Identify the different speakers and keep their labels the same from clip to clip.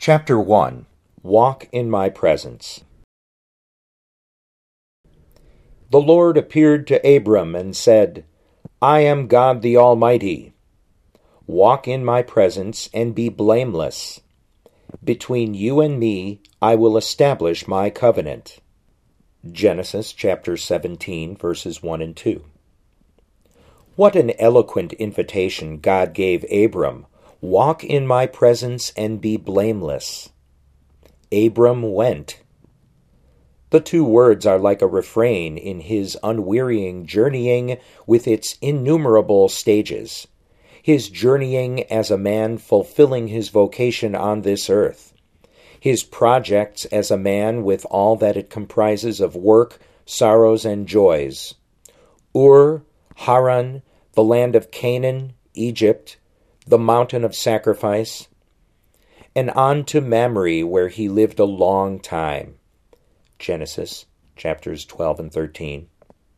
Speaker 1: Chapter 1. Walk in My Presence. The Lord appeared to Abram and said, I am God the Almighty. Walk in my presence and be blameless. Between you and me I will establish my covenant. Genesis chapter 17, verses 1 and 2. What an eloquent invitation God gave Abram. Walk in my presence and be blameless. Abram went. The two words are like a refrain in his unwearying journeying with its innumerable stages. His journeying as a man fulfilling his vocation on this earth. His projects as a man with all that it comprises of work, sorrows, and joys. Ur, Haran, the land of Canaan, Egypt, the mountain of sacrifice, and on to Mamre, where he lived a long time. Genesis chapters 12 and 13.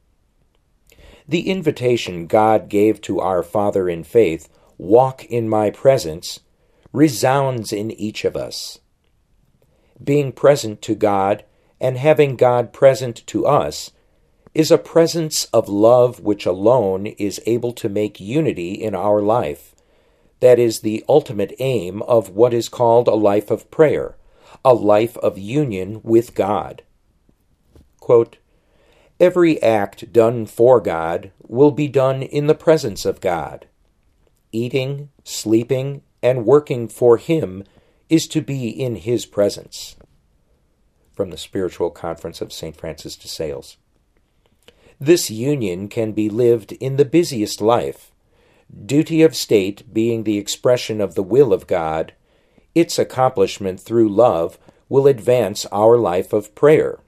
Speaker 1: The invitation God gave to our father in faith, walk in my presence, resounds in each of us. Being present to God and having God present to us is a presence of love which alone is able to make unity in our life. That is the ultimate aim of what is called a life of prayer, a life of union with God. Quote, every act done for God will be done in the presence of God. Eating, sleeping, and working for Him is to be in His presence. From the Spiritual Conference of St. Francis de Sales. This union can be lived in the busiest life, duty of state being the expression of the will of God. Its accomplishment through love will advance our life of prayer.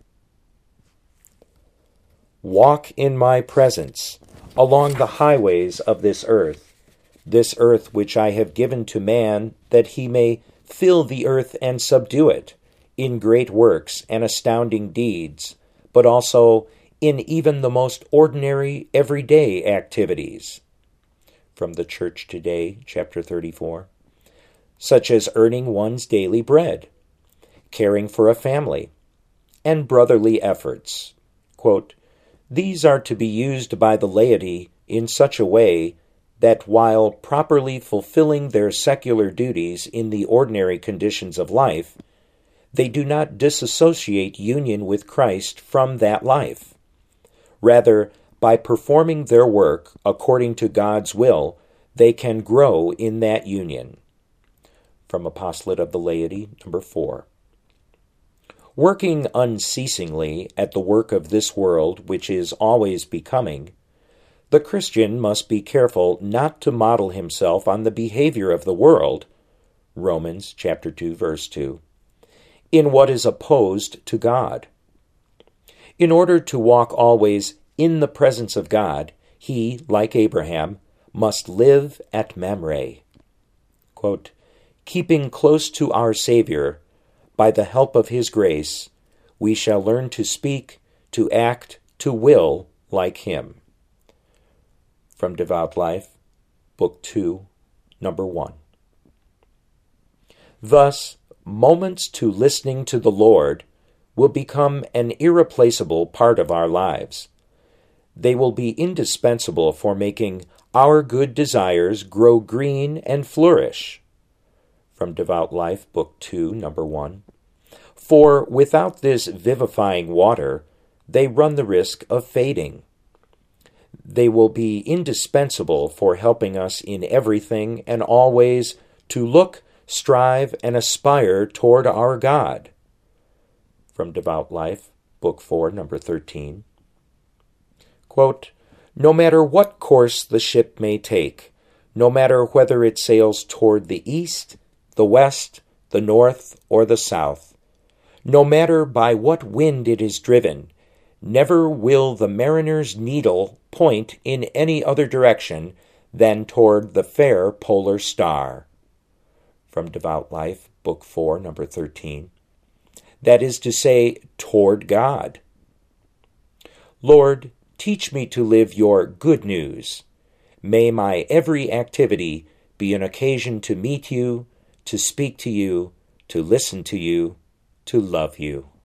Speaker 1: Walk in my presence along the highways of this earth which I have given to man, that he may fill the earth and subdue it, in great works and astounding deeds, but also in even the most ordinary, everyday activities. From the Church Today, chapter 34, such as earning one's daily bread, caring for a family, and brotherly efforts. Quote, these are to be used by the laity in such a way that while properly fulfilling their secular duties in the ordinary conditions of life, they do not disassociate union with Christ from that life. Rather, by performing their work according to God's will, they can grow in that union. From Apostolate of the Laity, number 4. Working unceasingly at the work of this world, which is always becoming, the Christian must be careful not to model himself on the behavior of the world, Romans chapter 2, verse 2, in what is opposed to God. In order to walk always in the presence of God, he, like Abraham, must live at Mamre. Quote, keeping close to our Savior, by the help of His grace, we shall learn to speak, to act, to will like Him. From Devout Life, Book 2, number 1. Thus, moments to listening to the Lord will become an irreplaceable part of our lives. They will be indispensable for making our good desires grow green and flourish. From Devout Life, Book 2, number 1. For without this vivifying water, they run the risk of fading. They will be indispensable for helping us in everything and always to look, strive, and aspire toward our God. From Devout Life, Book 4, number 13. Quote, no matter what course the ship may take, no matter whether it sails toward the east, the west, the north, or the south, no matter by what wind it is driven, never will the mariner's needle point in any other direction than toward the fair polar star. From Devout Life, Book 4, number 13. That is to say, toward God. Lord, teach me to live your good news. May my every activity be an occasion to meet you, to speak to you, to listen to you, to love you.